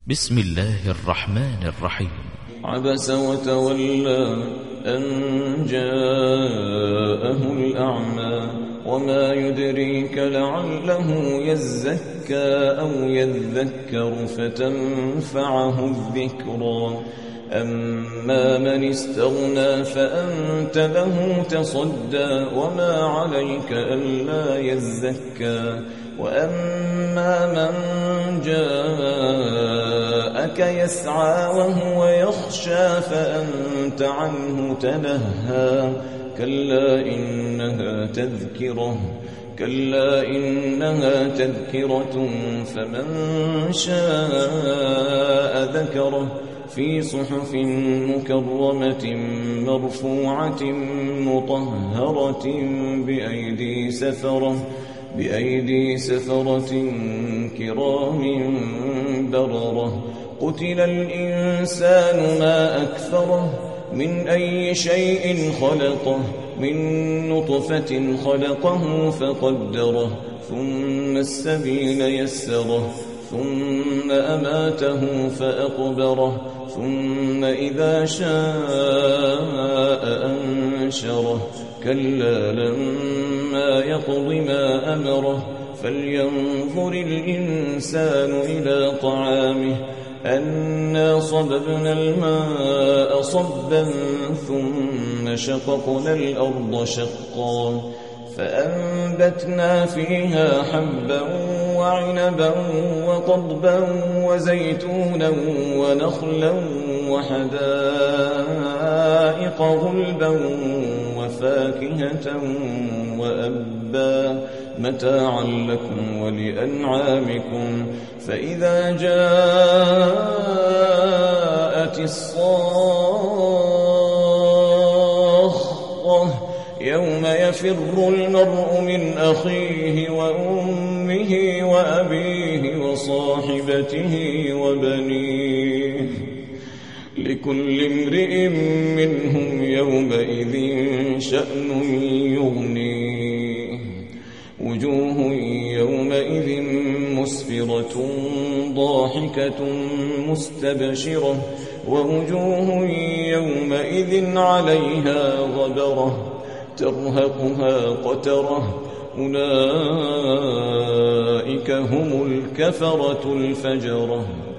بسم الله الرحمن الرحيم. عبس وتولى أن جاءه الأعمى وما يدريك لعله يزكى أو يذكر فتنفعه الذكرى أما من استغنى فأنت له تصدى وما عليك ألا يزكى وأما من جاءك يسعى وهو يخشى فأنت عنه تلهى كلا إنها تذكرة فمن شاء ذكره في صحف مكرمة مرفوعة مطهرة بأيدي سفرة كرام بررة قتل الإنسان ما أكفره من أي شيء خلقه من نطفة خلقه فقدره ثم السبيل يسره ثم أماته فأقبره ثم إذا شاء أنشره كلا لما يقض ما أمره فلينظر الإنسان إلى طعامه أنا صببنا الماء صبا ثم شققنا الأرض شقا فأنبتنا فيها حبا وعنبا وقضبا وزيتونا ونخلا وحدائق غلبا وفاكهة وأبا متاعا لكم ولأنعامكم فإذا جاءت الصاخة يوم يفر المرء من أخيه وأمه وأبيه وصاحبته وبنيه لكل امرئ منهم يومئذ شأن يغنيه وجوه يومئذ مسفرة ضاحكة مستبشرة ووجوه يومئذ عليها غبرة ترهقها قترة أولئك هم الكفرة الفجرة.